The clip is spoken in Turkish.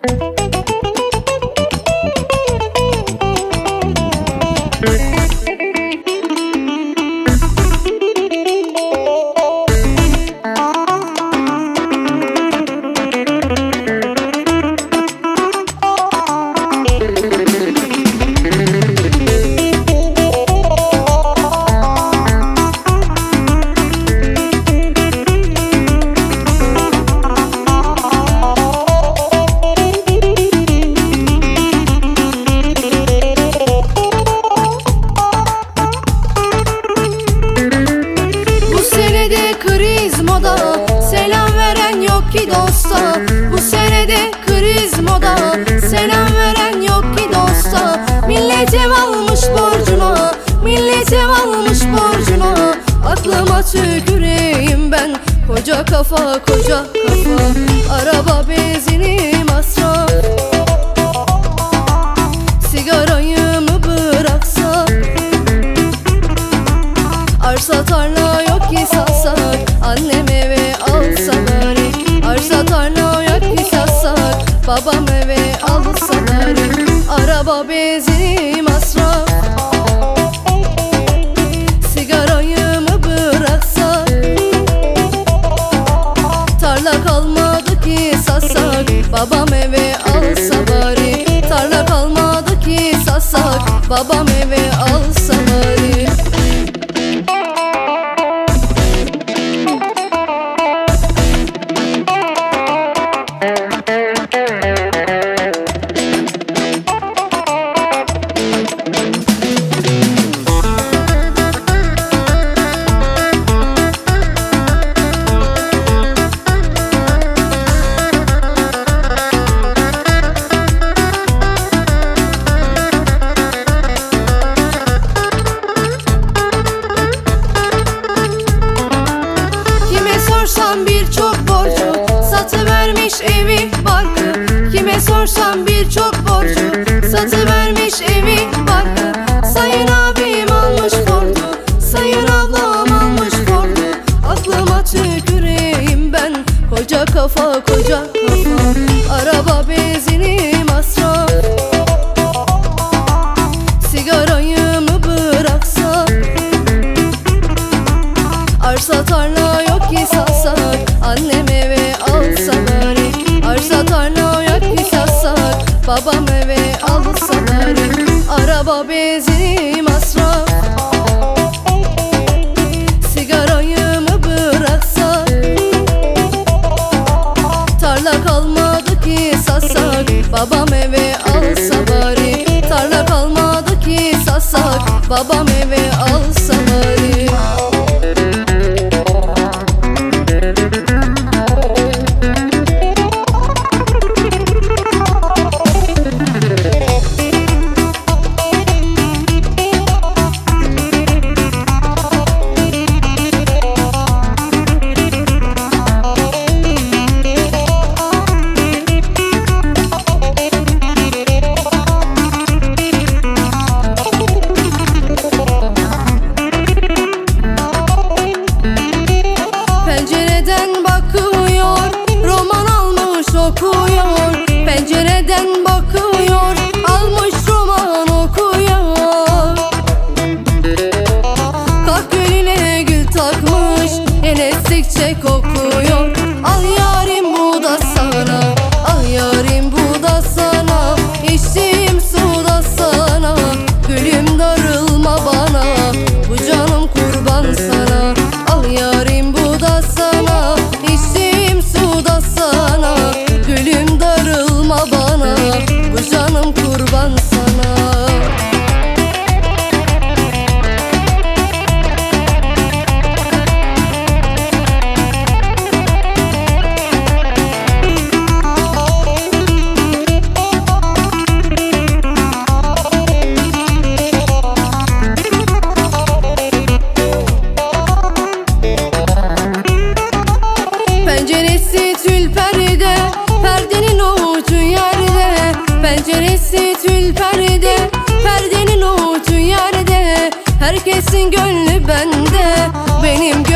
Selam veren yok ki dosta. Bu senede kriz moda. Selam veren yok ki dosta. Millet ev almış borcuna, millet ev almış borcuna. Aklıma tüküreyim ben. Koca kafa, koca kafa. Araba benzini masraf. Sigarayı mı bıraksak? Arsa tarla yok ki satsak. Annem eve alsa bari. Arsa tarla yok ki satsak. Babam eve alsa bari. Araba benzini masraf. Sigarayı mı bıraksak? Tarla kalmadı ki satsak. Babam eve alsa bari. Tarla kalmadı ki satsak. Babam eve alsa bari. Birçok borcu satıvermiş evi barkı. Kime sorsam birçok borcu satıvermiş evi barkı. Sayın abim almış Ford'u, sayın ablam almış Ford'u. Aklıma tüküreyim ben. Koca kafa, koca kafa. Araba benzini masraf. Sigarayı mı bıraksak? Arsa tarla yok ki satsak. Annem eve alsa bari. Arsa tarla yok ki satsak. Babam eve alsa bari. Araba benzini masraf. Sigarayı mı bıraksak? Tarla kalmadı ki satsak. Babam eve alsa bari. Tarla kalmadı ki satsak. Babam eve alsa bari. Okuyor, pencereden bakıyor, almış roman okuyor. Kahveline gül takmış, el estikçe kokuyor. Al yarim bu da sana, al yarim bu da sana. İçtiğim su da sana, gülüm darılma bana. Bu canım kurban sana, al yarim bu da sana. İçtiğim su da sana, gülüm darılma bana. Bu canım kurban sana. Penceresi tül perde, perdenin ucu yerde. Penceresi tül perde, perdenin ucu yerde. Herkesin gönlü bende, benim gönlüm